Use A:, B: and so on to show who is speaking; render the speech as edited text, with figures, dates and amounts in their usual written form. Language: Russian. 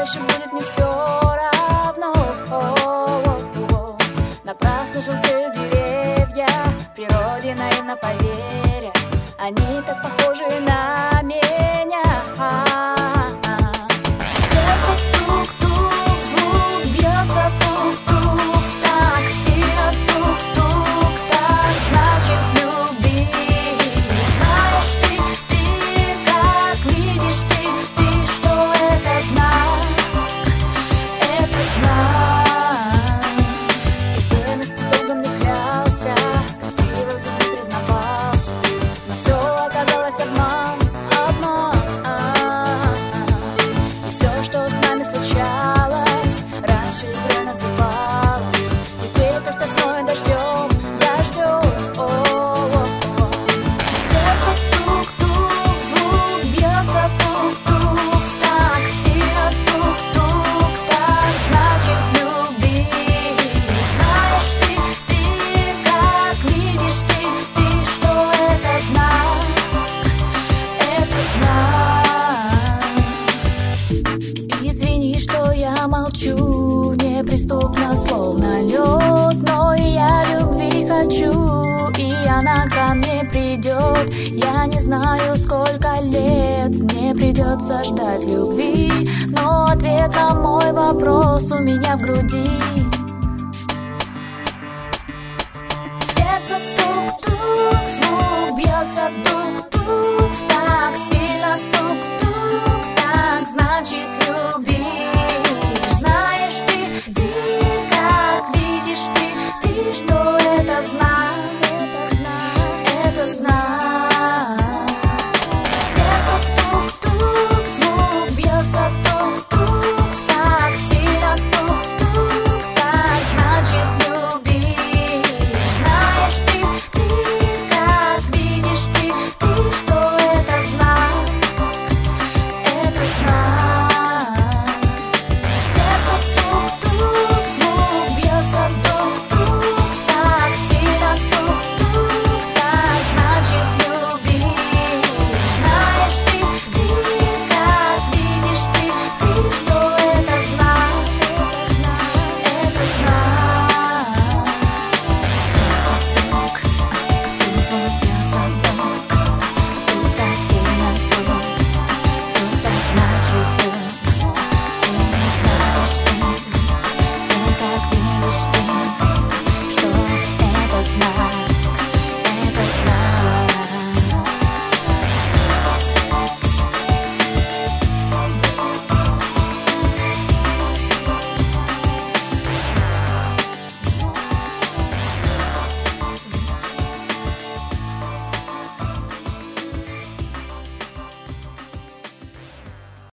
A: дальше будет не все равно. Напрасно желтеют деревья, природе наивно поверя, они так похожи на меня. Сердце тук-тук, звук бьется тук-тук, так сильно тук-тук, так значит люби. Знаешь ты как видишь ты, что это знак, это знак. И верности долго мне клялся, красиво в любви признавался, но все оказалось обман, обман. И все, что с нами случалось, раньше игрой называлось, теперь просто с дождем, дождем. Сердце тук-тук, звук бьется тук-тук, так сильно тук-тук, так значит люби. Знаешь ты как видишь ты, что это знак, это знак. Извини, что я молчу, неприступно, словно лед, но и я любви хочу, и она ко мне придет. Я не знаю, сколько лет мне придется ждать любви, но ответ на мой вопрос у меня в груди. Сердце тук-тук, звук бьется тук-тук.